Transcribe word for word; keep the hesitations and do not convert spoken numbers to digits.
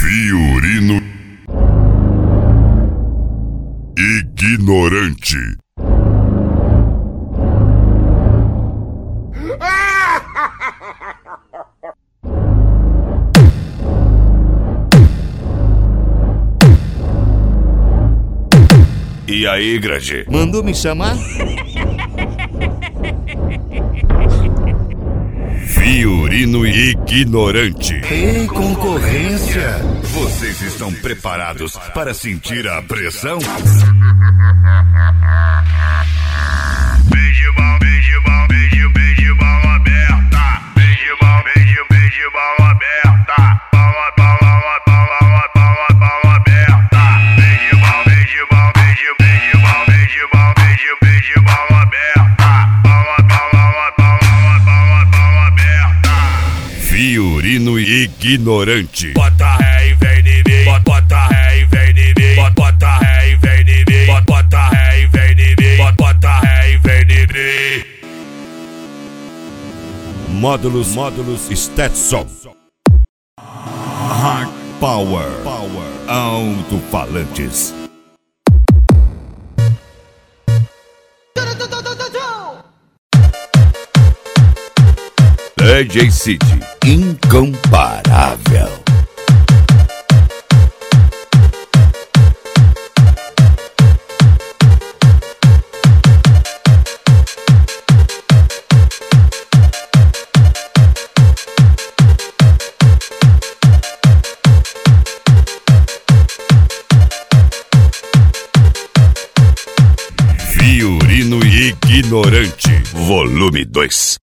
Fiorino ignorante. E aí, grande? Mandou me chamar? Fiorino ignorante. Ei, concorrência! Vocês estão preparados para sentir a pressão? Beijo mal, beijo mal, beijo, beijo mal aberta. Beijo mal, beijo, beijo mal aberta. Bala, bala, bala, bala, bala aberta. Beijo mal, beijo mal, beijo, beijo mal, beijo mal, beijo, beijo mal aberta. Bala, bala, bala, bala, bala aberta. Fiorino ignorante. Bota ré e vem em mim. Bota, bota ré e vem em mim. Bota, bota ré e vem em mim. Bota, bota ré e vem em mim. Bota, bota ré e vem em mim. Módulos, módulos Stetson. Hard Power, Power, alto-falantes. D J City, incomparável. Fiorino ignorante, volume dois.